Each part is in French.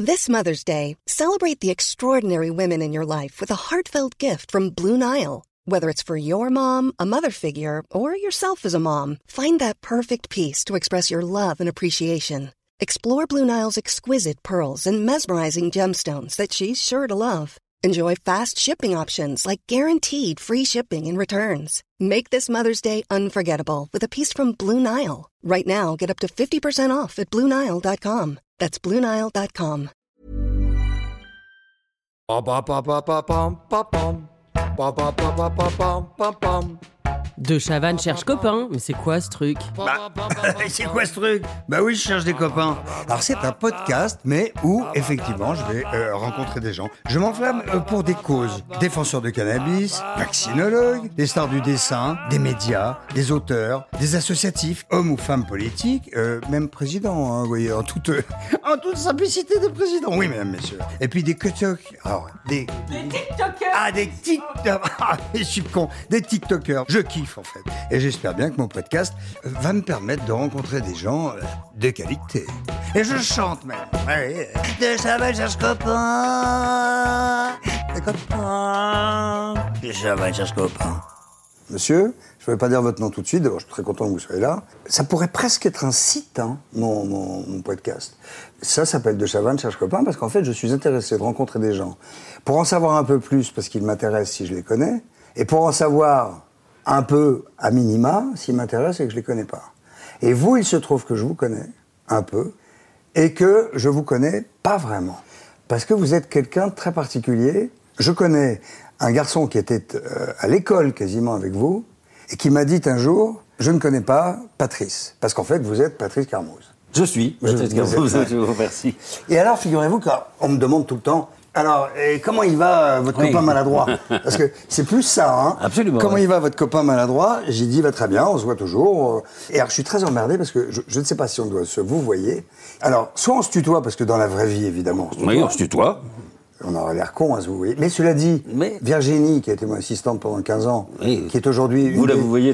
This Mother's Day, celebrate the extraordinary women in your life with a heartfelt gift from Blue Nile. Whether it's for your mom, a mother figure, or yourself as a mom, find that perfect piece to express your love and appreciation. Explore Blue Nile's exquisite pearls and mesmerizing gemstones that she's sure to love. Enjoy fast shipping options like guaranteed free shipping and returns. Make this Mother's Day unforgettable with a piece from Blue Nile. Right now, get up to 50% off at BlueNile.com. That's BlueNile.com. De Chavannes cherche copain, mais c'est quoi ce truc ? C'est quoi ce truc ? Bah oui, je cherche des copains. Alors c'est un podcast, mais où effectivement je vais rencontrer des gens. Je m'enflamme pour des causes. Défenseurs de cannabis, vaccinologues, des stars du dessin, des médias, des auteurs, des associatifs, hommes ou femmes politiques, même présidents, hein, vous voyez, en toute simplicité de président. Oui, mesdames, messieurs. Et puis des TikTok. Alors, des TikTokers. Ah, des TikTokers. Ah, je suis con. Des TikTokers. Je kiffe en fait. Et j'espère bien que mon podcast va me permettre de rencontrer des gens de qualité. Et je chante même. Ouais. De Chavannes cherche copain. Des copains. De Chavannes cherche copain. Monsieur, je ne vais pas dire votre nom tout de suite. D'abord, je suis très content que vous soyez là. Ça pourrait presque être un site, hein, mon podcast. Ça s'appelle De Chavannes cherche copain parce qu'en fait, je suis intéressé de rencontrer des gens pour en savoir un peu plus parce qu'ils m'intéressent si je les connais et pour en savoir un peu à minima s'ils m'intéressent et que je les connais pas. Et vous, il se trouve que je vous connais un peu et que je vous connais pas vraiment. Parce que vous êtes quelqu'un de très particulier. Je connais un garçon qui était à l'école quasiment avec vous et qui m'a dit un jour, je ne connais pas Patrice. Parce qu'en fait, vous êtes Patrice Carmouze. Je suis Patrice Carmouze, je vous remercie. Et alors, figurez-vous qu'on me demande tout le temps, alors, comment il va, votre copain maladroit ? Parce que c'est plus ça, hein. Absolument. Comment il va, votre copain maladroit ? J'ai dit, va très bien, on se voit toujours. Et alors, je suis très emmerdé parce que je ne sais pas si on doit se vous voyez. Alors, soit on se tutoie, parce que dans la vraie vie, évidemment, on se tutoie. Oui, on se tutoie. On aurait l'air con à se vous voyez. Mais cela dit, Virginie, qui a été mon assistante pendant 15 ans, qui est aujourd'hui... Vous la vous voyez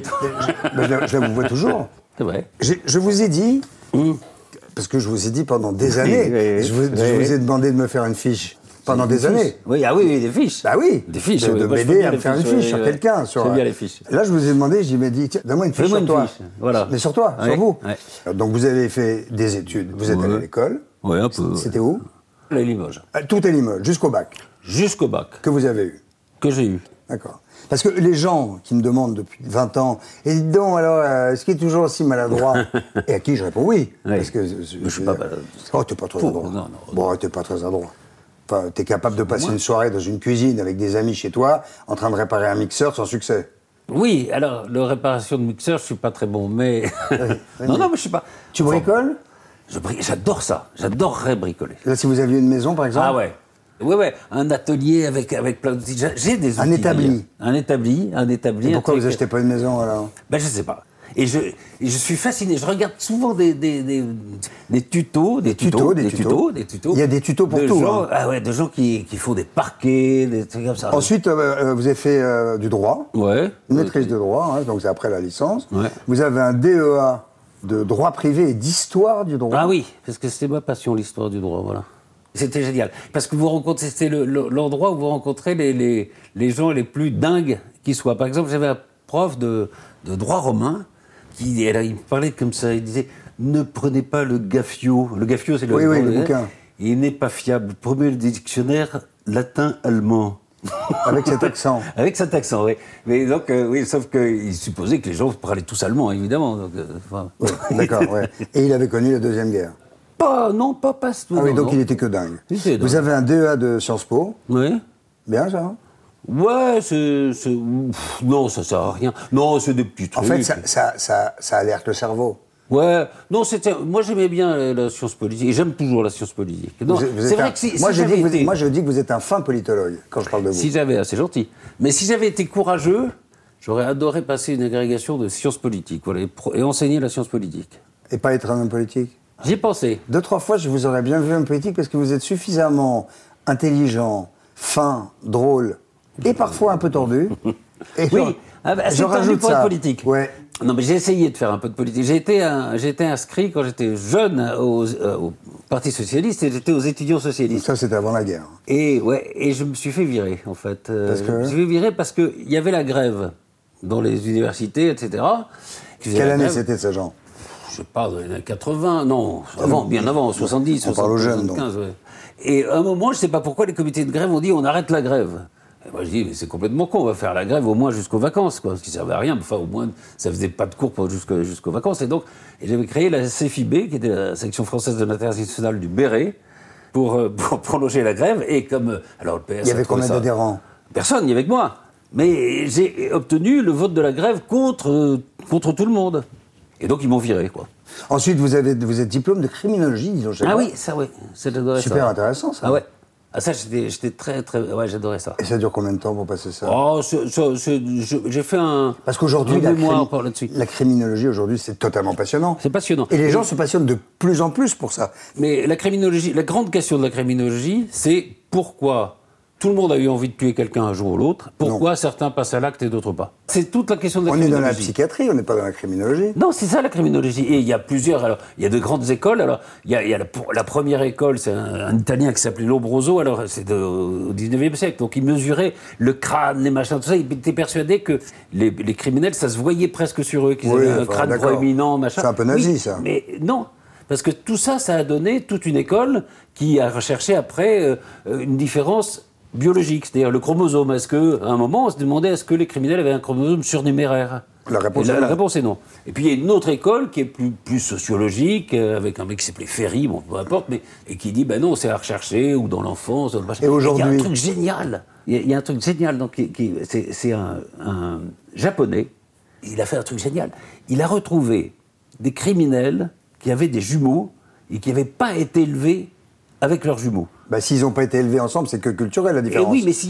je la vous vois toujours. C'est vrai. Je vous ai dit, parce que je vous ai dit pendant des années, je vous ai demandé de me faire une fiche. Pendant des années. Oui, ah oui, des fiches. Bah oui. Des fiches. De m'aider à me faire une fiche sur quelqu'un. C'est bien les fiches. Là, je vous ai demandé, je me dis, tiens, donne-moi une fiche sur toi. Voilà. Mais sur toi, sur vous. Ouais. Donc, vous avez fait des études. Vous êtes allé à l'école. Oui, un peu. C'était où ? À Limoges. Tout est Limoges, jusqu'au bac. Jusqu'au bac. Que vous avez eu. Que j'ai eu. D'accord. Parce que les gens qui me demandent depuis 20 ans, et dites donc, alors, est-ce qu'il est toujours aussi maladroit ? Et à qui je réponds oui. Parce que je suis pas maladroit. Oh, t'es pas très adroit. Non. Bon, t'es pas très adroit. Enfin, t'es capable de passer une soirée dans une cuisine avec des amis chez toi, en train de réparer un mixeur sans succès. Oui, alors, la réparation de mixeur, je suis pas très bon, mais... non, mais je suis pas... Tu bricoles ? J'adore ça. J'adorerais bricoler. Là, si vous aviez une maison, par exemple ? Ah ouais. Oui, un atelier avec plein d'outils. J'ai des outils. Un établi. Un établi. Et pourquoi vous achetez pas une maison, alors ? Ben, je sais pas. Et je suis fasciné. Je regarde souvent des tutos. Des tutos. Il y a des tutos pour tout. Gens, de gens qui font des parquets, des trucs comme ça. Ensuite, vous avez fait du droit. Ouais. Une maîtrise de droit, hein, donc c'est après la licence. Ouais. Vous avez un DEA de droit privé et d'histoire du droit. Ah oui, parce que c'était ma passion, l'histoire du droit, voilà. C'était génial. Parce que vous rencontrez, c'était l'endroit où vous rencontrez les gens les plus dingues qui soient. Par exemple, j'avais un prof de droit romain il me parlait comme ça, il disait « Ne prenez pas le gaffio ». Le gaffio, c'est le bouquin. Il n'est pas fiable. Prenez le dictionnaire latin-allemand. Avec cet accent. Avec cet accent, oui. Mais donc, sauf qu'il supposait que les gens parlaient tous allemand, évidemment. Donc, oui, d'accord, ouais. Et il avait connu la Deuxième Guerre. Pas. Ah oui, donc il était que dingue. Vous avez un DEA de Sciences Po. Oui. Bien, ça, hein ? Ouais, non, ça sert à rien. Non, c'est des petits trucs. En fait, ça alerte le cerveau. Ouais, non, moi j'aimais bien la science politique, et j'aime toujours la science politique. Non, c'est vrai que si j'avais été... Moi je dis que vous êtes un fin politologue, quand je parle de vous. Si j'avais, c'est gentil, mais si j'avais été courageux, j'aurais adoré passer une agrégation de sciences politiques, voilà, et enseigner la science politique. Et pas être un homme politique ? J'y ai pensé. 2-3 fois, je vous aurais bien vu homme politique, parce que vous êtes suffisamment intelligent, fin, drôle, et parfois un peu tordu. Et oui, c'est tordu pour être politique. Ouais. Non, mais j'ai essayé de faire un peu de politique. J'ai été inscrit quand j'étais jeune au Parti Socialiste et j'étais aux étudiants socialistes. Ça, c'était avant la guerre. Et je me suis fait virer, en fait. Parce que je me suis fait virer parce qu'il y avait la grève dans les universités, etc. Quelle année c'était, ça, Jean? Je parle dans les années 80, non, avant, bien avant, 70, on parle aux jeunes, 75, ouais. Et à un moment, je ne sais pas pourquoi, les comités de grève ont dit on arrête la grève. Et moi, je dis, mais c'est complètement con, on va faire la grève au moins jusqu'aux vacances, quoi, ce qui ne servait à rien. Enfin, au moins, ça faisait pas de cours jusqu'aux vacances. Et donc, j'avais créé la CFIB, qui était la section française de l'international du Béret, pour prolonger la grève. Et comme. Alors, le PS. Il y avait combien d'adhérents? Personne, il y avait que moi. Mais j'ai obtenu le vote de la grève contre tout le monde. Et donc, ils m'ont viré, quoi. Ensuite, vous êtes diplôme de criminologie, disons. Ah oui, ça, oui. J'adorais ça. Super intéressant, ça. Ah ouais. Ah ça, j'étais très, très... Ouais, j'adorais ça. Et ça dure combien de temps pour passer ça? Oh, j'ai fait un... Parce qu'aujourd'hui, la criminologie, aujourd'hui, c'est totalement passionnant. C'est passionnant. Et les gens se passionnent de plus en plus pour ça. Mais la criminologie, la grande question de la criminologie, c'est pourquoi tout le monde a eu envie de tuer quelqu'un un jour ou l'autre, pourquoi certains passent à l'acte et d'autres pas. C'est toute la question de la criminologie. On est dans la psychiatrie, on n'est pas dans la criminologie. Non, c'est ça la criminologie. Et il y a plusieurs. Alors, il y a de grandes écoles. Alors, il y a la première école, c'est un Italien qui s'appelait Lombroso. Alors, c'est au 19e siècle. Donc, il mesurait le crâne, les machins, tout ça. Il était persuadé que les criminels, ça se voyait presque sur eux, qu'ils avaient un crâne proéminent, machin. C'est un peu nazi, ça. Mais non. Parce que tout ça, ça a donné toute une école qui a recherché après une différence biologique, c'est-à-dire le chromosome. Est-ce que, à un moment, on se demandait est-ce que les criminels avaient un chromosome surnuméraire? La réponse est non. Et puis il y a une autre école qui est plus sociologique, avec un mec qui s'appelait Ferry, bon, peu importe, et qui dit ben non, c'est à rechercher, ou dans l'enfance, dans le machin. Et aujourd'hui, il y a un truc génial. Il y a un truc génial. Donc, c'est un japonais. Il a fait un truc génial. Il a retrouvé des criminels qui avaient des jumeaux et qui n'avaient pas été élevés avec leurs jumeaux. Bah, s'ils n'ont pas été élevés ensemble, c'est que culturel la différence. Et oui, mais s'il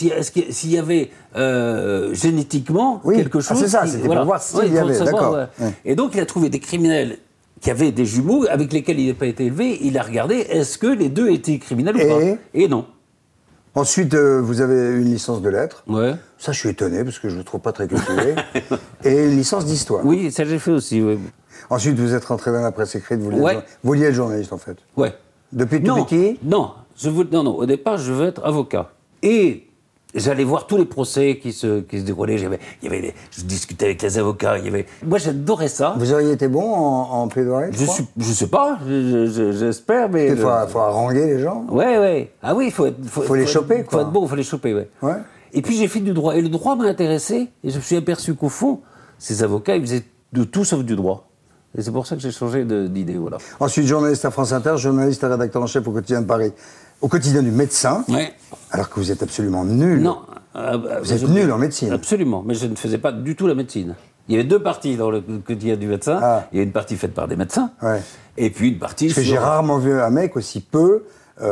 y avait génétiquement quelque chose... Ah, c'est ça, c'était pour voir s'il y avait, d'accord. Ouais. Et donc il a trouvé des criminels qui avaient des jumeaux avec lesquels il n'a pas été élevé. Il a regardé, est-ce que les deux étaient criminels ou pas? Et non. Ensuite, vous avez une licence de lettres. Ouais. Ça, je suis étonné, parce que je ne le trouve pas très cultivé. Et une licence d'histoire. Oui, ça j'ai fait aussi, oui. Ensuite, vous êtes rentré dans la presse écrite, vous vouliez être journaliste, en fait. Ouais. Depuis tout petit? Non, au départ, je veux être avocat. Et j'allais voir tous les procès qui se déroulaient. Je discutais avec les avocats. Moi, j'adorais ça. Vous auriez été bon en plaidoirie? Je sais pas, j'espère, mais... Il faut haranguer les gens? Ouais. Ah oui, il faut les choper, quoi. Faut être bon, il faut les choper, ouais. Et puis j'ai fait du droit. Et le droit m'a intéressé. Et je me suis aperçu qu'au fond, ces avocats, ils faisaient de tout sauf du droit. Et c'est pour ça que j'ai changé d'idée, voilà. Ensuite, journaliste à France Inter, journaliste et rédacteur en chef au Quotidien de Paris. Au Quotidien du médecin, alors que vous êtes absolument nul. Non. Vous êtes nul en médecine. Absolument, mais je ne faisais pas du tout la médecine. Il y avait deux parties dans le Quotidien du médecin. Il y a une partie faite par des médecins, et puis une partie... Parce que j'ai rarement vu un mec aussi peu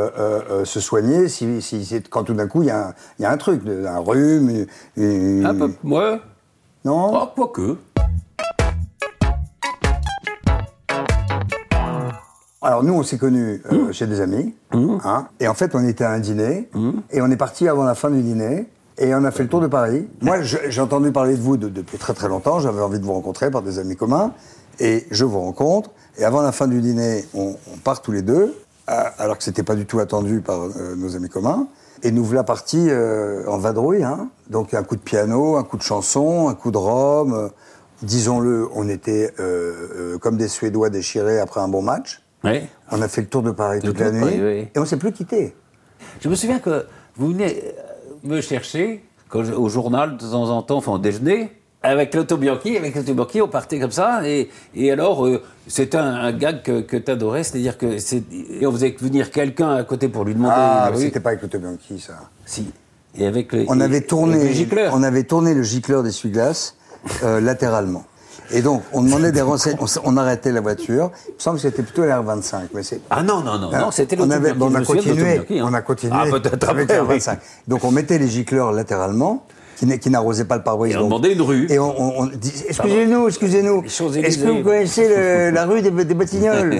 se soigner quand tout d'un coup il y a un truc, un rhume, un peu, ouais. Non? Oh, quoique. Alors nous, on s'est connus chez des amis, et en fait, on était à un dîner, et on est parti avant la fin du dîner, et on a fait le tour de Paris. Moi, j'ai entendu parler de vous depuis très très longtemps, j'avais envie de vous rencontrer par des amis communs, et je vous rencontre, et avant la fin du dîner, on part tous les deux, alors que c'était pas du tout attendu par nos amis communs, et nous voilà partis en vadrouille, donc un coup de piano, un coup de chanson, un coup de rhum, disons-le, on était comme des Suédois déchirés après un bon match. Ouais. On a fait le tour de Paris toute la nuit, et on ne s'est plus quitté. Je me souviens que vous venez me chercher au journal de temps en temps, enfin au déjeuner, avec Lotto Bianchi. Avec Lotto Bianchi, on partait comme ça, et alors c'était un gag que tu adorais, c'est-à-dire que et on faisait venir quelqu'un à côté pour lui demander. Ah, mais c'était pas avec Lotto Bianchi, ça. Si. Et avec on avait tourné le gicleur d'essuie-glace latéralement. Et donc, on demandait des renseignements, on arrêtait la voiture. Il me semble que c'était plutôt l'R25. Mais non, c'était l'Auto Bianchi. On a continué peut-être avec l'R25. Donc, on mettait les gicleurs latéralement, qui n'arrosaient pas le pare-brise. Et on demandait une rue. Et on dit, excusez-nous. Est-ce que vous connaissez la rue des Batignolles?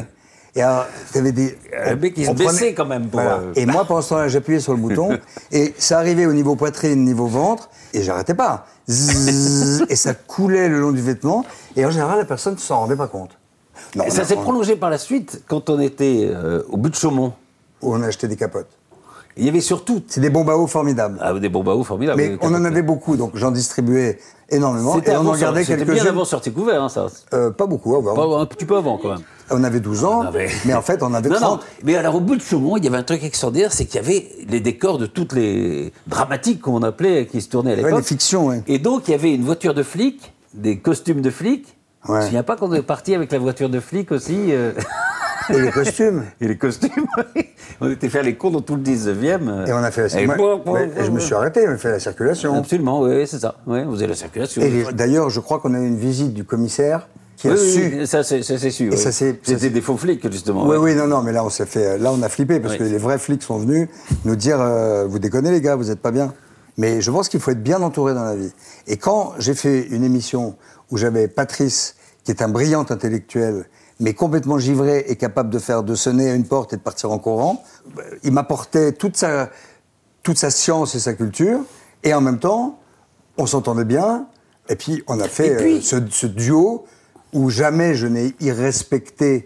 Et alors, t'avais des... Le mec, il se baissait quand même. Pour, voilà. Et moi, pendant ce temps-là, j'appuyais sur le bouton, et ça arrivait au niveau poitrine, niveau ventre, et j'arrêtais pas. Zzzz, et ça coulait le long du vêtement, et en général, la personne ne s'en rendait pas compte. Non, et ça s'est prolongé par la suite, quand on était au but de Chaumont. Où on a acheté des capotes. Il y avait surtout... C'est des bombes à eau formidables. Ah, des bombes à eau formidables. Mais on en avait beaucoup, donc j'en distribuais énormément, et on en gardait quelques-unes. C'était bien avant Sortie Couvert, hein, ça. Pas beaucoup, avant. Pas, un petit peu avant, quand même. On avait 12 ans, mais en fait, on avait 30. Non, mais alors, au bout de Chaumont, il y avait un truc extraordinaire, c'est qu'il y avait les décors de toutes les dramatiques qu'on appelait, qui se tournaient à l'époque. Ouais, les fictions, oui. Et donc, il y avait une voiture de flic, des costumes de flic. Ouais. Je me souviens pas qu'on est parti avec la voiture de flic aussi. Et les costumes. Et les costumes, oui. On était faire les cours dans tout le 19e. Et on a fait la circulation. Je me suis arrêté, on a fait la circulation. Absolument, oui, c'est ça. Oui, on faisait la circulation. Et d'ailleurs, je crois qu'on a eu une visite du commissaire qui a su. Oui, ça c'est su. Et oui. C'était des faux flics, justement. Oui, non, mais là, on a flippé parce que les vrais flics sont venus nous dire vous déconnez, les gars, vous n'êtes pas bien. Mais je pense qu'il faut être bien entouré dans la vie. Et quand j'ai fait une émission où j'avais Patrice, qui est un brillant intellectuel, mais complètement givré et capable de sonner à une porte et de partir en courant, il m'apportait toute sa science et sa culture, et en même temps, on s'entendait bien, et puis on a fait ce duo où jamais je n'ai irrespecté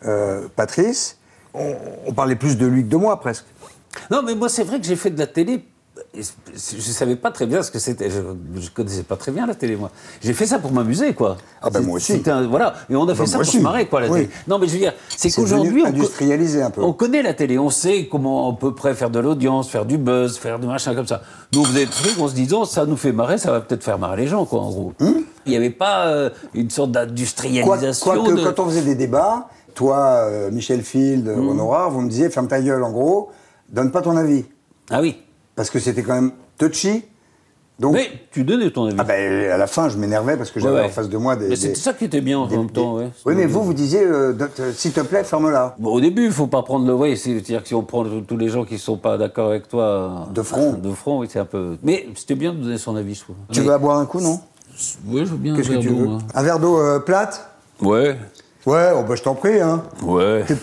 Patrice. On parlait plus de lui que de moi, presque. Non, mais moi, c'est vrai que j'ai fait de la télé. Je ne savais pas très bien ce que c'était. Je ne connaissais pas très bien la télé, moi. J'ai fait ça pour m'amuser, quoi. Ah ben moi aussi. Voilà, et on a fait ça pour se marrer, quoi, la télé. Non, mais je veux dire, c'est qu'aujourd'hui, industrialisé un peu. On connaît la télé, on sait comment à peu près faire de l'audience, faire du buzz, faire du machin comme ça. Nous, on faisait des trucs en se disant, ça nous fait marrer, ça va peut-être faire marrer les gens, quoi, en gros. Il n'y avait pas une sorte d'industrialisation. Quoique, quand on faisait des débats, toi, Michel Field, Honorat, vous me disiez, ferme ta gueule, en gros, donne pas ton avis. Ah oui. Parce que c'était quand même touchy. Donc, mais tu donnais ton avis. Ah ben, à la fin, je m'énervais parce que j'avais en face de moi des... Mais c'était ça qui était bien en même temps, ouais. Oui, mais vous disiez, s'il te plaît, ferme-la. Bon, au début, il ne faut pas prendre le... Oui, c'est-à-dire que si on prend tous les gens qui ne sont pas d'accord avec toi... De front. De front, oui, c'est un peu... Mais c'était bien de donner son avis, je trouve. Tu veux boire un coup, non? Oui, je veux bien. Qu'est-ce que tu veux? Un verre d'eau plate? Ouais. Ouais, oh, bah, je t'en prie, hein. Ouais. T'es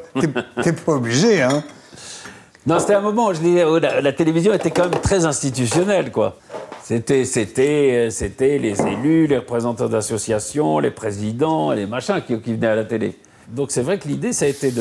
pas obligé, hein. Non, c'était un moment où je disais, la télévision était quand même très institutionnelle, quoi. C'était les élus, les représentants d'associations, les présidents, les machins qui venaient à la télé. Donc c'est vrai que l'idée, ça a été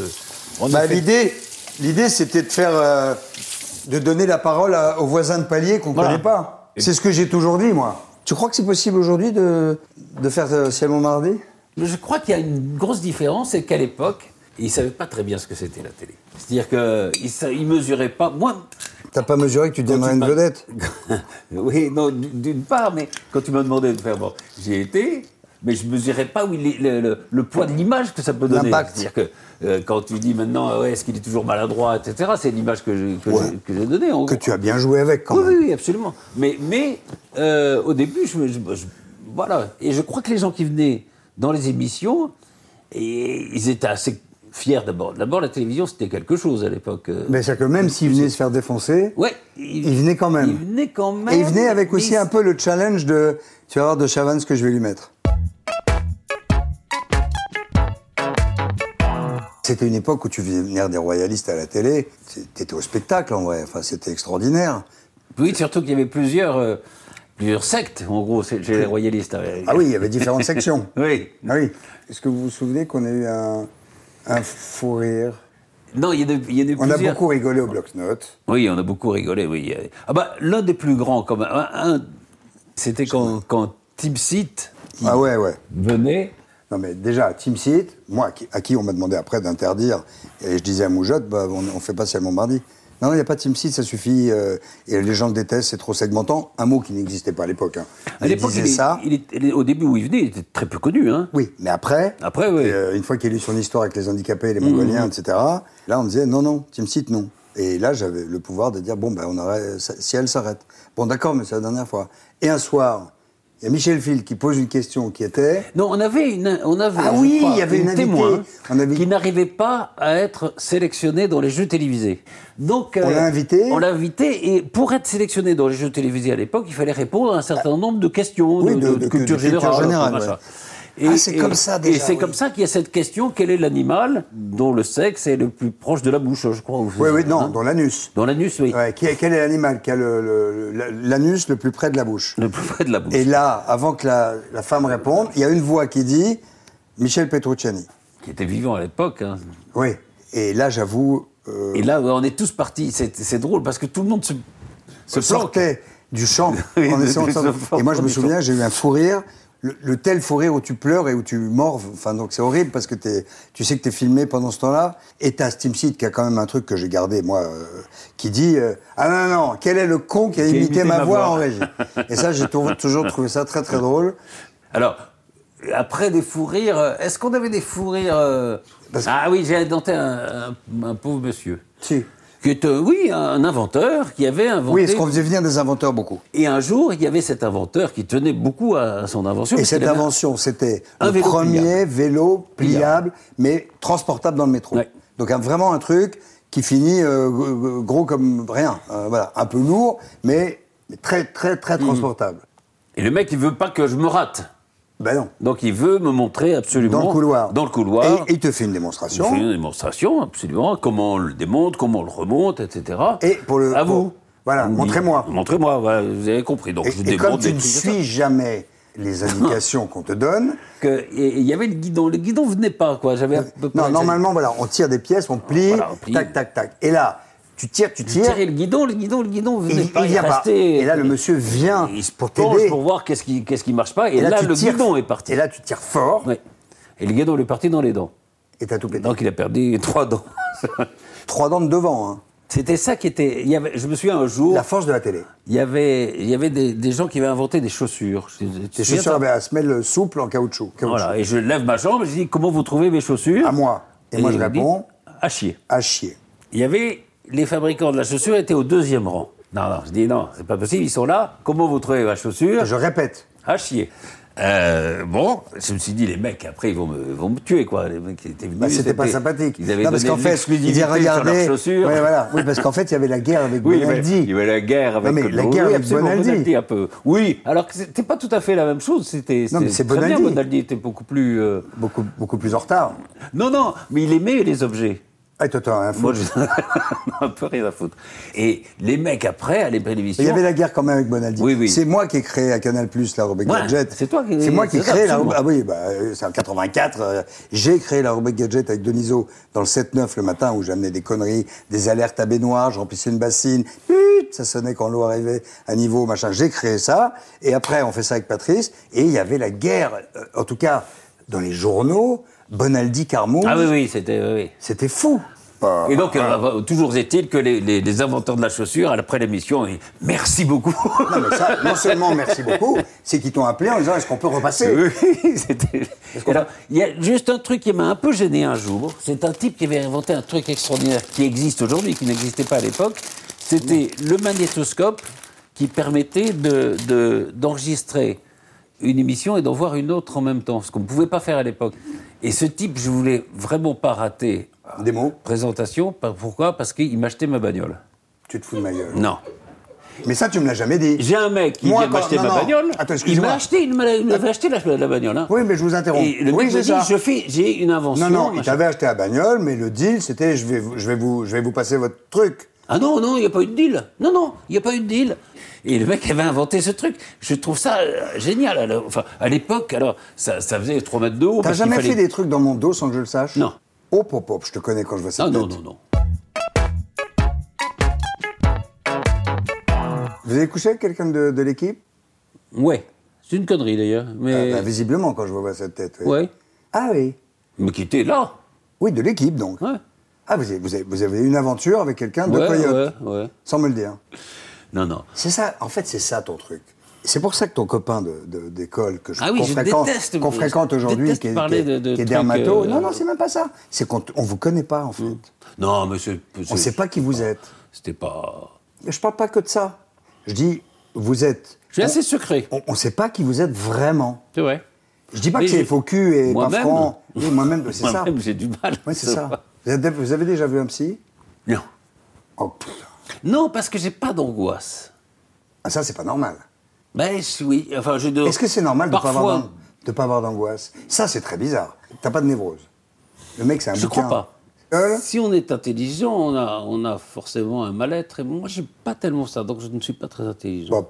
L'idée, c'était de donner la parole aux voisins de palier qu'on ne connaît pas. C'est ce que j'ai toujours dit, moi. Tu crois que c'est possible aujourd'hui de faire Ciel Montmardi? Je crois qu'il y a une grosse différence, c'est qu'à l'époque, ils ne savaient pas très bien ce que c'était la télé. C'est-à-dire qu'ils ne mesuraient pas... Moi, t'as pas mesuré que tu deviendrais une vedette? Oui, non, d'une part, mais quand tu m'as demandé de faire... Bon, j'y ai été, mais je ne mesurais pas le poids de l'image que ça peut donner. L'impact. C'est-à-dire que quand tu dis maintenant, est-ce qu'il est toujours maladroit, etc., c'est l'image que j'ai donnée. Que tu as bien joué avec, quand même. Oui, absolument. Mais au début, voilà. Et je crois que les gens qui venaient dans les émissions, ils étaient assez... fiers d'abord. D'abord, la télévision, c'était quelque chose à l'époque. Mais c'est que même s'ils venaient se faire défoncer, ils venaient quand même. Ils venaient quand même. Et ils venaient avec aussi un peu le challenge de « tu vas voir de Chavannes ce que je vais lui mettre ». C'était une époque où tu faisais venir des royalistes à la télé. T'étais au spectacle, en vrai. Enfin, c'était extraordinaire. Oui, surtout qu'il y avait plusieurs sectes, en gros, chez les royalistes. Ah oui, il y avait différentes sections. Oui. Ah oui. Est-ce que vous vous souvenez qu'on a eu un fou rire? Non, il y en a plusieurs. On a beaucoup rigolé au bloc-notes. Oui, on a beaucoup rigolé, oui. Ah bah, l'un des plus grands, quand même, c'était quand Tim Seat venait... Non mais déjà, Tim Seat, moi, à qui on m'a demandé après d'interdire, et je disais à Moujotte, on fait pas Ciel Montmardi. Non, il n'y a pas de Tim Seat, ça suffit, et les gens le détestent, c'est trop segmentant. Un mot qui n'existait pas à l'époque. Hein. À l'époque, au début où il venait, il était très peu connu. Hein. Oui, mais après oui. Une fois qu'il a eu son histoire avec les handicapés, les Mongoliens, etc., là on disait non, Tim Seat, non. Et là, j'avais le pouvoir de dire, si elle s'arrête. Bon, d'accord, mais c'est la dernière fois. Et un soir, il y a Michel Field qui pose une question qui était... Non, il y avait il y avait une témoin qui n'arrivait pas à être sélectionné dans les jeux télévisés. Donc, on l'a invité. On l'a invité, et pour être sélectionné dans les jeux télévisés à l'époque, il fallait répondre à un certain nombre de questions, de culture générale. c'est comme ça, déjà. Et c'est comme ça qu'il y a cette question, quel est l'animal dont le sexe est le plus proche de la bouche, je crois. Oui, non, dans l'anus. Dans l'anus, oui. Ouais, quel est l'animal qui a l'anus le plus près de la bouche? Le plus près de la bouche. Et là, avant que la femme réponde, il y a une voix qui dit Michel Petrucciani. Qui était vivant à l'époque. Hein. Oui. Et là, j'avoue... Et là, on est tous partis. C'est drôle, parce que tout le monde se sortait du champ. Oui, en essayant de sortir. Et moi, je me souviens, champ. j'ai eu un fou rire. Le tel fou rire où tu pleures et où tu mords. Enfin, donc c'est horrible parce que tu sais que t'es filmé pendant ce temps-là. Et t'as Steamseed qui a quand même un truc que j'ai gardé, moi, qui dit ah non, quel est le con qui a imité ma voix en régie? Et ça, j'ai toujours trouvé ça très, très drôle. Alors, après des fous rires, est-ce qu'on avait des fous rires Ah oui, j'ai inventé un pauvre monsieur. Si. Qui est, oui, un inventeur qui avait inventé... Oui, est-ce qu'on faisait venir des inventeurs beaucoup? Et un jour, il y avait cet inventeur qui tenait beaucoup à son invention. Et cette invention, c'était le premier vélo pliable, mais transportable dans le métro. Ouais. Donc vraiment un truc qui finit gros comme rien. Voilà, un peu lourd, mais très, très, très transportable. Et le mec, il veut pas que je me rate. Ben non. Donc il veut me montrer absolument... Dans le couloir. Dans le couloir. Et il te fait une démonstration. Il fait une démonstration, absolument. Comment on le démonte, comment on le remonte, etc. Et pour le... À vous. Voilà, montrez-moi. Montrez-moi, voilà, vous avez compris. Donc je Et démonte comme tu ne suis jamais les indications qu'on te donne... Il y avait le guidon. Le guidon venait pas, quoi. J'avais à peu près... Non, normalement, voilà, on tire des pièces, on plie, Voilà, on plie. tac, tac, tac. Et là, tu tires. Je tirais le guidon venait pas. Il vient pas. restait... Et là, le monsieur vient Il se pour penche t'aider. pour voir qu'est-ce qui marche pas. Et là, tu le tires, guidon est parti. Et là, tu tires fort. Ouais. Et le guidon est parti dans les dents. Et t'as tout pété. Donc il a perdu 3 dents. 3 dents de devant, hein. C'était ça qui était... je me souviens un jour... La force de la télé. Il y avait des gens qui avaient inventé des chaussures. Tes chaussures avaient à semelle souple en caoutchouc. Voilà, et je lève ma jambe et je dis, comment vous trouvez mes chaussures? À moi. Et moi, je il me dit, réponds... à chier. À chier. Il y avait... Les fabricants de la chaussure étaient au 2e rang. Non, je dis, non, c'est pas possible, ils sont là. Comment vous trouvez ma chaussure? Je répète. À chier. Bon, je me suis dit, les mecs, après, ils vont me tuer, quoi. Les mecs qui étaient venus. Bah, c'était pas sympathique. Ils avaient non, parce donné qu'en fait, l'exclusivité ils sur leurs chaussures. Ouais, voilà. Oui, parce qu'en fait, il y avait la guerre avec Bonaldi. Il y avait la guerre avec Non, mais la guerre avec Bonaldi. un peu. Oui, alors que c'était pas tout à fait la même chose. Non, mais c'est très Bonaldi. bien, Bonaldi était beaucoup plus... Beaucoup plus en retard. Non, mais il aimait les objets. Ah, toi, t'as un fou. Moi, un peu rien à foutre. Et les mecs, après, à l'émission... Il y avait la guerre quand même avec Bonaldi. Oui. C'est moi qui ai créé à Canal+, la rubrique Gadget. C'est toi qui... C'est moi qui ai créé la rubrique... absolument. Ah oui, c'est en 84. J'ai créé la rubrique Gadget avec Denisot dans le 7-9 le matin où j'amenais des conneries, des alertes à baignoire, je remplissais une bassine. Ça sonnait quand l'eau arrivait à niveau, machin. J'ai créé ça. Et après, on fait ça avec Patrice. Et il y avait la guerre, en tout cas, dans les journaux, Bonaldi, Carmouche. Ah oui, c'était... Oui. C'était fou. Et donc, toujours est-il que les inventeurs de la chaussure, après l'émission, ils merci beaucoup. Non, mais ça, non seulement merci beaucoup, c'est qu'ils t'ont appelé en disant est-ce qu'on peut repasser? Oui, c'était... Alors, il y a juste un truc qui m'a un peu gêné un jour. C'est un type qui avait inventé un truc extraordinaire qui existe aujourd'hui, qui n'existait pas à l'époque. C'était le magnétoscope qui permettait d'enregistrer une émission et d'en voir une autre en même temps, ce qu'on ne pouvait pas faire à l'époque. Et ce type, je voulais vraiment pas rater des mots. Présentation. Pourquoi? Parce qu'il m'achetait ma bagnole. Tu te fous de ma gueule. Non. Mais ça, tu me l'as jamais dit. J'ai un mec qui vient m'acheter ma bagnole. Attends, il m'avait acheté la bagnole. Hein. Oui, mais je vous interromps. Et le mec me dit, j'ai une invention. Non, il t'avait acheté la bagnole, mais le deal, c'était je vais vous passer votre truc. Ah non, il n'y a pas eu de deal. Non, il n'y a pas eu de deal. Et le mec avait inventé ce truc. Je trouve ça génial. Enfin, à l'époque, alors, ça faisait 3 mètres de haut. T'as jamais fait des trucs dans mon dos sans que je le sache? Non. Oh, pop, je te connais quand je vois ça. Non. Vous avez couché avec quelqu'un de l'équipe? Ouais. C'est une connerie, d'ailleurs. Mais... visiblement, quand je vois cette tête. Oui. Ouais. Ah oui. Mais qui était là. Oui, de l'équipe, donc. Ouais. Ah, vous avez eu une aventure avec quelqu'un de Coyote. Ouais. Sans me le dire. Non. C'est ça, en fait, c'est ça ton truc. C'est pour ça que ton copain d'école qu'on fréquente aujourd'hui, qui est dermato, non, c'est même pas ça. C'est qu'on vous connaît pas, en fait. Non, mais c'est... On sait pas qui vous êtes. C'était pas... Je parle pas que de ça. Je dis, vous êtes... Je suis assez secret. On sait pas qui vous êtes vraiment. C'est vrai. Je dis pas que c'est faux cul et pas franc. Oui, moi-même, c'est ça. Moi-même, j'ai du mal. Oui, c'est ça. Vous avez déjà vu un psy? Non. Oh, putain. Non, parce que j'ai pas d'angoisse. Ah, ça, c'est pas normal. Ben oui, enfin, Est-ce que c'est normal de pas avoir de pas avoir d'angoisse. Ça, c'est très bizarre. T'as pas de névrose. Le mec, c'est un Je bouquin. crois pas. Si on est intelligent, on a forcément un mal-être. Et moi, j'ai pas tellement ça, donc je ne suis pas très intelligent.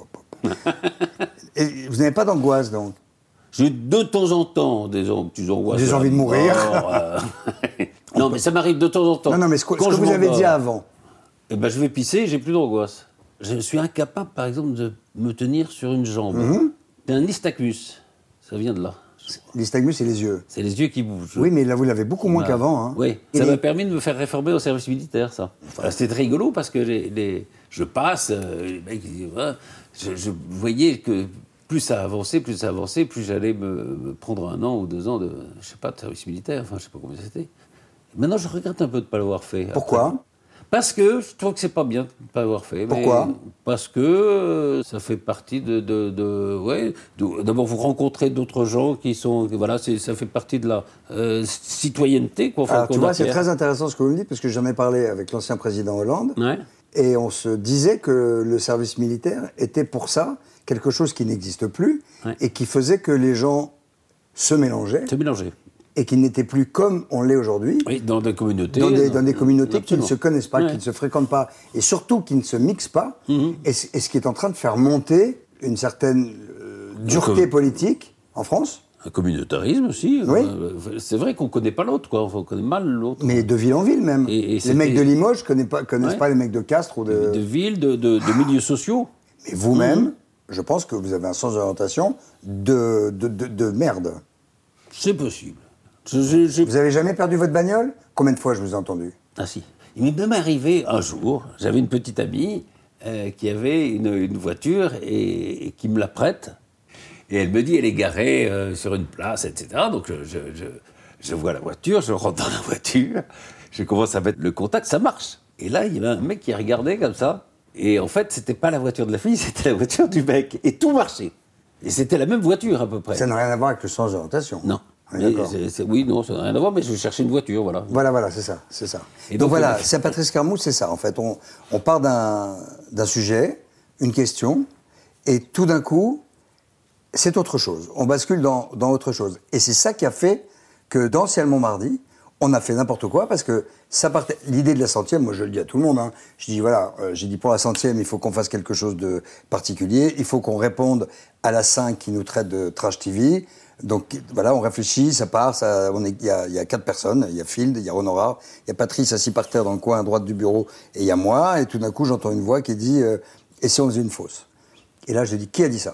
Et vous n'avez pas d'angoisse, donc? J'ai de temps en temps des petites angoisses. Des envies de mourir. Non, mais ça m'arrive de temps en temps. Non, mais ce que vous avez dit avant. Eh ben, je vais pisser, j'ai plus d'angoisse. Je suis incapable, par exemple, de me tenir sur une jambe. C'est un nystagmus. Ça vient de là. L'ystagmus, c'est les yeux. C'est les yeux qui bougent. Oui, mais là, vous l'avez beaucoup moins qu'avant. Hein. Oui, ça m'a permis de me faire réformer au service militaire, ça. Voilà, c'était rigolo parce que je passe, les mecs, ils disent, ouais, je voyais que plus ça avançait, plus j'allais me prendre 1 an ou 2 ans de service militaire, enfin, je sais pas combien c'était. Maintenant, je regrette un peu de ne pas l'avoir fait. Pourquoi ? Après. Parce que je trouve que c'est pas bien de ne pas l'avoir fait. Pourquoi ? Parce que ça fait partie d'abord, vous rencontrez d'autres gens qui sont... Voilà, ça fait partie de la citoyenneté. Quoi, alors, tu vois, c'est très intéressant ce que vous me dites, parce que j'en ai parlé avec l'ancien président Hollande, et on se disait que le service militaire était pour ça quelque chose qui n'existe plus, et qui faisait que les gens se mélangeaient. Et qui n'étaient plus comme on l'est aujourd'hui. Oui, dans des communautés. Dans des communautés qui ne se connaissent pas, qui ne se fréquentent pas, et surtout qui ne se mixent pas, et ce qui est en train de faire monter une certaine dureté politique en France. Un communautarisme aussi. Oui. C'est vrai qu'on ne connaît pas l'autre, quoi. On connaît mal l'autre. Mais de ville en ville même. Les mecs de Limoges ne connaissent pas les mecs de Castres ou de... De ville, de milieux sociaux. Mais vous-même, je pense que vous avez un sens d'orientation de merde. C'est possible. Vous avez jamais perdu votre bagnole ? Combien de fois je vous ai entendu ? Ah si. Il m'est même arrivé un jour, j'avais une petite amie qui avait une voiture et qui me la prête. Et elle me dit, elle est garée sur une place, etc. Donc je vois la voiture, je rentre dans la voiture, je commence à mettre le contact, ça marche. Et là, il y avait un mec qui a regardé comme ça. Et en fait, c'était pas la voiture de la fille, c'était la voiture du mec. Et tout marchait. Et c'était la même voiture à peu près. Ça n'a rien à voir avec le sens d'orientation. Non. Oui, non, ça n'a rien à voir, mais je cherchais une voiture, voilà. Voilà, c'est ça. Et donc voilà, c'est Patrice Carmouche, c'est ça. En fait, on part d'un sujet, une question, et tout d'un coup, c'est autre chose. On bascule dans autre chose. Et c'est ça qui a fait que dans Ciel Montmardi, on a fait n'importe quoi, parce que ça partait. L'idée de la 100e, moi je le dis à tout le monde, hein, je dis voilà, j'ai dit pour la 100e, il faut qu'on fasse quelque chose de particulier, il faut qu'on réponde à la 5 qui nous traite de trash TV. Donc voilà, on réfléchit, ça part, il y a 4 personnes, il y a Field, il y a Honorar, il y a Patrice assis par terre dans le coin à droite du bureau, et il y a moi, et tout d'un coup j'entends une voix qui dit et si on faisait une fosse ? Et là je dis qui a dit ça ?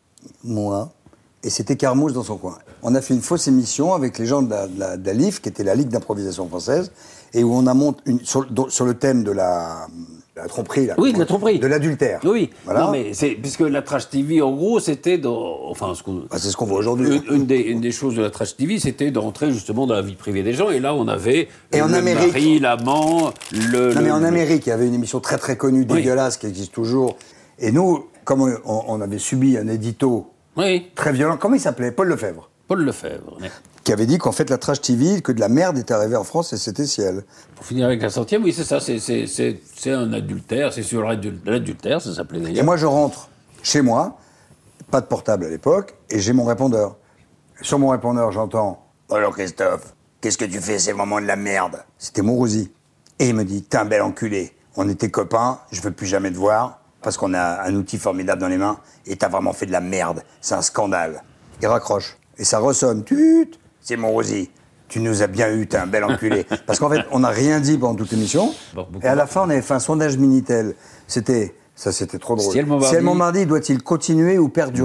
Moi. Et c'était Carmouche dans son coin. On a fait une fausse émission avec les gens de la LIF, qui était la Ligue d'improvisation française, et où on a monté sur le thème de la tromperie. Oui, de la tromperie. De l'adultère. Oui. Voilà. Non, mais puisque la trash TV, en gros, c'était c'est ce qu'on voit aujourd'hui. Une des choses de la trash TV, c'était de rentrer justement dans la vie privée des gens. Et là, on avait Amérique, mari, l'amant, mais en Amérique, il y avait une émission très très connue, dégueulasse, qui existe toujours. Et nous, comme on avait subi un édito très violent, comment il s'appelait ? Paul Lefebvre. Paul Lefebvre. Qui avait dit qu'en fait, la trash TV, que de la merde était arrivée en France et c'était Ciel. Pour finir avec la 100e, oui, c'est ça, c'est un adultère, c'est sur l'adultère, ça s'appelait d'ailleurs. Et moi, je rentre chez moi, pas de portable à l'époque, et j'ai mon répondeur. Sur mon répondeur, j'entends « Alors Christophe, qu'est-ce que tu fais, c'est le moment de la merde ?» C'était Mourouzi. Et il me dit « T'es un bel enculé, on était copains, je veux plus jamais te voir, parce qu'on a un outil formidable dans les mains, et t'as vraiment fait de la merde, c'est un scandale. » Il raccroche, et ça ressonne « Tut !» C'est Mourouzi. Tu nous as bien eu, t'es un bel enculé. Parce qu'en fait, on n'a rien dit pendant toute l'émission. Et à la fin, on avait fait un sondage Minitel. C'était trop drôle. Ciel Montmardi doit-il continuer ou perdurer ?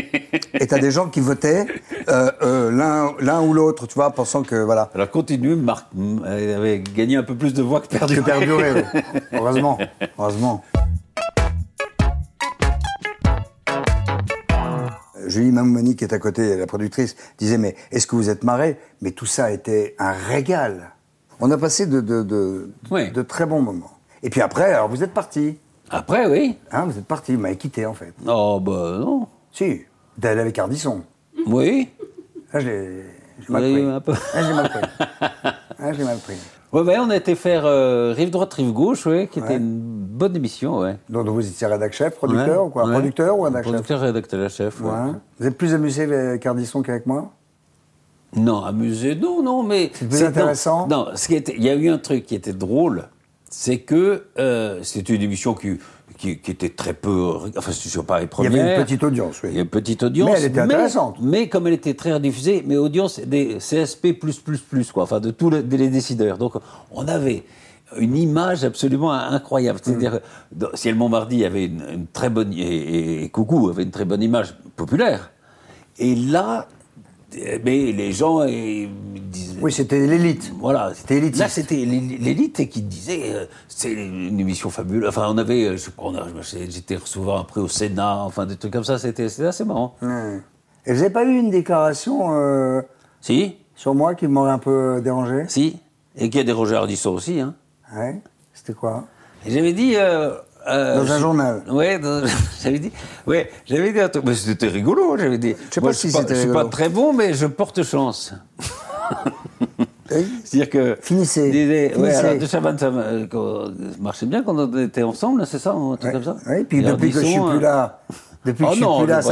Et t'as des gens qui votaient l'un ou l'autre, tu vois, pensant que voilà. Alors continuer, Marc avait gagné un peu plus de voix que perdurer. Oui. Heureusement. Julie Mamouni, qui est à côté, la productrice, disait « Mais est-ce que vous êtes marrés ?» Mais tout ça a été un régal. On a passé de très bons moments. Et puis après, alors vous êtes partis. Après, oui. Hein, vous êtes partis, vous m'avez quitté en fait. Oh, bah non. Si, d'aller avec Ardisson. Oui. Là, j'ai mal pris. Un peu. J'ai mal pris. Ouais, on a été faire Rive droite, Rive gauche, qui était une bonne émission, Donc vous étiez rédac-chef, producteur ou quoi? Producteur ou rédac-chef? Producteur, rédacteur-chef, Vous êtes plus amusé avec Ardisson qu'avec moi? Non, amusé, non, mais... C'est plus intéressant? Non, il y a eu un truc qui était drôle, c'est que c'était une émission qui était très peu... Enfin, je ne suis pas les premières. Il y avait une petite audience, oui. Il y avait une petite audience. Mais elle était intéressante. Mais comme elle était très rediffusée, mais audience des CSP++, quoi, enfin de tous les décideurs. Donc, on avait une image absolument incroyable. C'est-à-dire, Ciel Montmardi avait une très bonne... Et Coucou avait une très bonne image populaire. Et là... Mais les gens disaient... Oui, c'était l'élite. Voilà. C'était élitiste. Là, c'était l'élite et qui disait c'est une émission fabuleuse. Enfin, on avait... j'étais recevoir un prix au Sénat, enfin, des trucs comme ça. C'était assez marrant. Et vous n'avez pas eu une déclaration Si. Sur moi qui m'aurait un peu dérangé? Si. Et qui a dérangé Ardisson aussi. Hein. Ouais. C'était quoi? Et j'avais dit... dans un journal. Ouais, j'avais dit un truc. Mais c'était rigolo, j'avais dit. Je sais pas si c'était rigolo. Je suis pas très bon, mais je porte chance. C'est-à-dire que... Finissez. Alors, de Chavannes, ça marchait bien quand on était ensemble, c'est ça, un truc comme ça? Oui, puis depuis que je suis plus là... Depuis que je suis plus là, ça...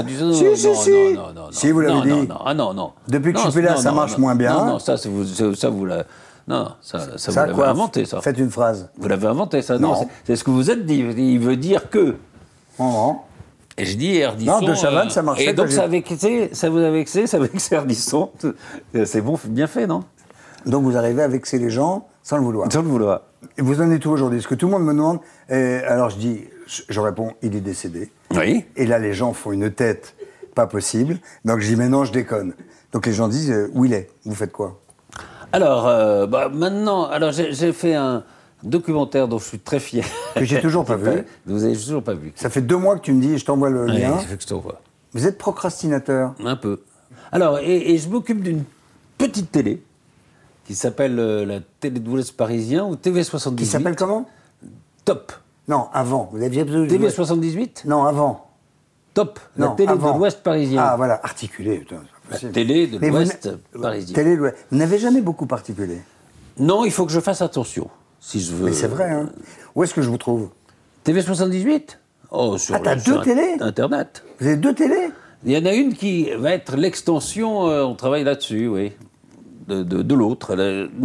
Non. Si, vous l'avez dit. Non. Depuis que je suis plus là, ça marche moins bien. Non, ça vous l'a... Non, ça vous l'avez inventé, ça. Faites une phrase. Vous l'avez inventé, ça. Non, c'est ce que vous êtes dit. Il veut dire que... Non. Et je dis Ardisson... Non, de Chavannes, ça marchait. Et donc, ça vous a vexé, ça vexé Ardisson. C'est bon, bien fait, non? Donc, vous arrivez à vexer les gens sans le vouloir. Sans le vouloir. Et vous en êtes où aujourd'hui? Parce que tout le monde me demande... alors, je réponds, il est décédé. Oui. Et là, les gens font une tête pas possible. Donc, je dis, mais non, je déconne. Donc, les gens disent, où il est? Vous faites quoi? Alors, maintenant, j'ai fait un documentaire dont je suis très fier. Que j'ai toujours pas vu. Vous avez toujours pas vu. Ça fait 2 mois que tu me dis, je t'envoie le lien. Oui, je t'envoie. Vous êtes procrastinateur? Un peu. Alors, et je m'occupe d'une petite télé qui s'appelle la télé de l'Ouest parisien ou TV78. Qui s'appelle comment? Top. Non, avant. Vous aviez besoin de... TV78? Non, avant. Top. La télé de l'Ouest parisien. Ah, voilà, articulé. Putain, la télé de l'Ouest parisien. Télé de l'Ouest. Vous n'avez jamais beaucoup articulé? Non, il faut que je fasse attention, si je veux. Mais c'est vrai, hein. Où est-ce que je vous trouve? TV78? Oh, sur t'as 2 télés? Internet. Vous avez 2 télés? Il y en a une qui va être l'extension, on travaille là-dessus, oui, de l'autre.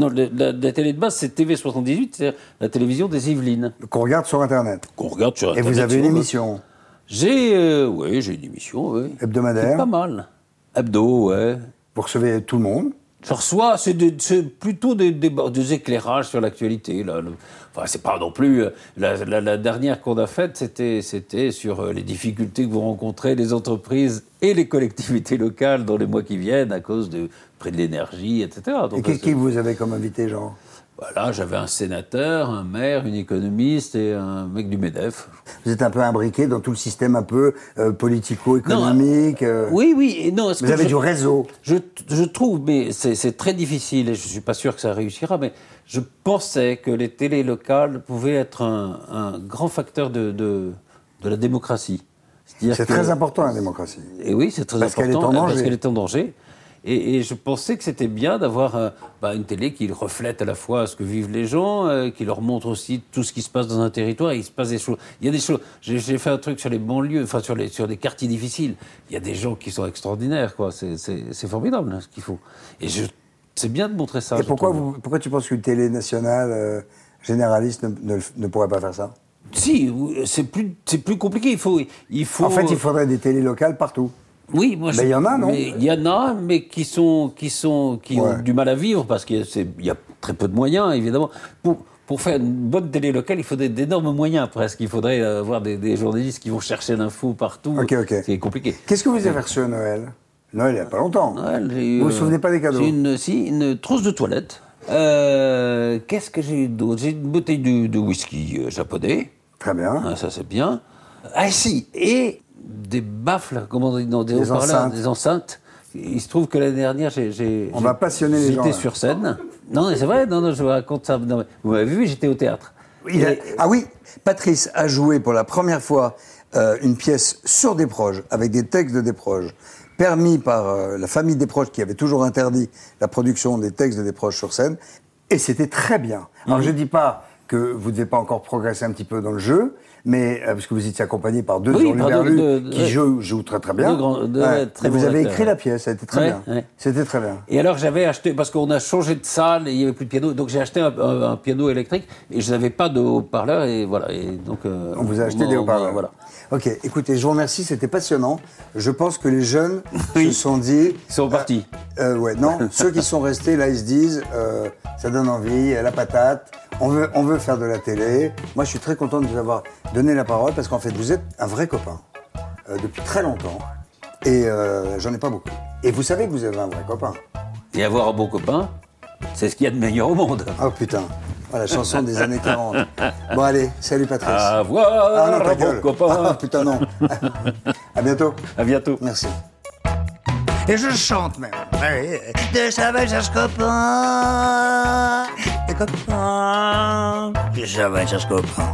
La télé de base, c'est TV78, c'est la télévision des Yvelines. Qu'on regarde sur Internet. Qu'on regarde sur Internet. Et vous avez une émission? J'ai une émission, oui. Hebdomadaire? C'est pas mal. Hebdo, ouais. Vous recevez tout le monde? Je reçois, c'est plutôt des éclairages sur l'actualité. Enfin, c'est pas non plus... La dernière qu'on a faite, c'était sur les difficultés que vont rencontrer les entreprises et les collectivités locales dans les mois qui viennent à cause du prix de l'énergie, etc. Donc, et qui vous avez comme invité, Jean? Voilà, j'avais un sénateur, un maire, une économiste et un mec du MEDEF. Vous êtes un peu imbriqué dans tout le système un peu politico-économique. Oui, et non. Vous avez du réseau. Je trouve, mais c'est très difficile et je suis pas sûr que ça réussira, mais je pensais que les télés locales pouvaient être un grand facteur de la démocratie. C'est très important, la démocratie. Et oui, c'est très important. Parce qu'elle est en danger. Et je pensais que c'était bien d'avoir une télé qui reflète à la fois ce que vivent les gens, qui leur montre aussi tout ce qui se passe dans un territoire. Il se passe des choses. Il y a des choses. J'ai fait un truc sur les banlieues, enfin sur des quartiers difficiles. Il y a des gens qui sont extraordinaires, quoi. C'est formidable ce qu'il faut. Et c'est bien de montrer ça. Et pourquoi tu penses qu'une télé nationale généraliste ne pourrait pas faire ça? Si, c'est plus compliqué. Il faut. En fait, il faudrait des télés locales partout. Oui, moi. Mais il y en a, non? Il y en a, mais qui ont du mal à vivre parce qu'il y a très peu de moyens, évidemment. Pour faire une bonne télé locale, il faudrait d'énormes moyens presque. Il faudrait avoir des journalistes qui vont chercher l'info partout. Ok. C'est compliqué. Qu'est-ce que vous avez reçu à Noël? Noël, il n'y a pas longtemps. Noël, vous vous souvenez pas des cadeaux? Une trousse de toilette. Qu'est-ce que j'ai eu d'autre? J'ai une bouteille de whisky japonais. Très bien. Ah, ça, c'est bien. Ah, si. Et des baffles, comment on dit, des enceintes. Des enceintes. Il se trouve que l'année dernière, on va passionner les gens. J'étais sur scène. Non, c'est vrai, non, je vous raconte ça. Non, vous m'avez vu, j'étais au théâtre. Ah oui, Patrice a joué pour la première fois une pièce sur Desproges, avec des textes de Desproges, permis par la famille Desproges qui avait toujours interdit la production des textes de Desproges sur scène. Et c'était très bien. Alors, je dis pas que vous ne devez pas encore progresser un petit peu dans le jeu, mais parce que vous étiez accompagné par deux hurluberlus qui jouent très très bien. Très vous avez écrit la pièce, ça a été très bien. Ouais. C'était très bien. Et alors j'avais acheté, parce qu'on a changé de salle et il n'y avait plus de piano, donc j'ai acheté un piano électrique et je n'avais pas de haut-parleur et voilà. Et donc, on vous a acheté des haut-parleurs. Voilà. Ok, écoutez, je vous remercie, c'était passionnant. Je pense que les jeunes se sont dit... Ils sont partis. Ouais, non, ceux qui sont restés, là, ils se disent, ça donne envie, la patate, on veut faire de la télé. Moi, je suis très content de vous avoir donné la parole, parce qu'en fait, vous êtes un vrai copain, depuis très longtemps, et j'en ai pas beaucoup. Et vous savez que vous avez un vrai copain. Et avoir un bon copain, c'est ce qu'il y a de meilleur au monde. Oh putain, voilà, chanson des années 40. Bon allez, salut Patrice. Avoir un bon copain. Ah putain non. À bientôt. À bientôt. Merci. Et je chante même. De Savage copain. Des copains. De Savage copain.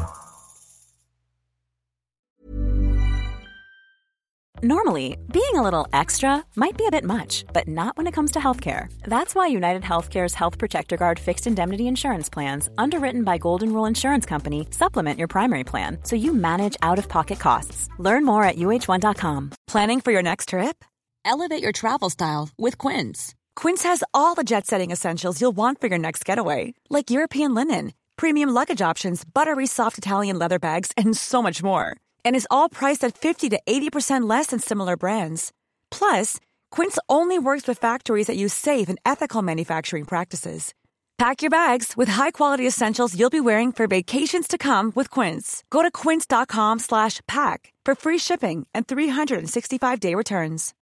Normally, being a little extra might be a bit much, but not when it comes to healthcare. That's why United Healthcare's Health Protector Guard fixed indemnity insurance plans, underwritten by Golden Rule Insurance Company, supplement your primary plan so you manage out-of-pocket costs. Learn more at uh1.com. Planning for your next trip? Elevate your travel style with Quince. Quince has all the jet-setting essentials you'll want for your next getaway, like European linen, premium luggage options, buttery soft Italian leather bags, and so much more. And is all priced at 50 to 80% less than similar brands. Plus, Quince only works with factories that use safe and ethical manufacturing practices. Pack your bags with high-quality essentials you'll be wearing for vacations to come with Quince. Go to quince.com/pack for free shipping and 365-day returns.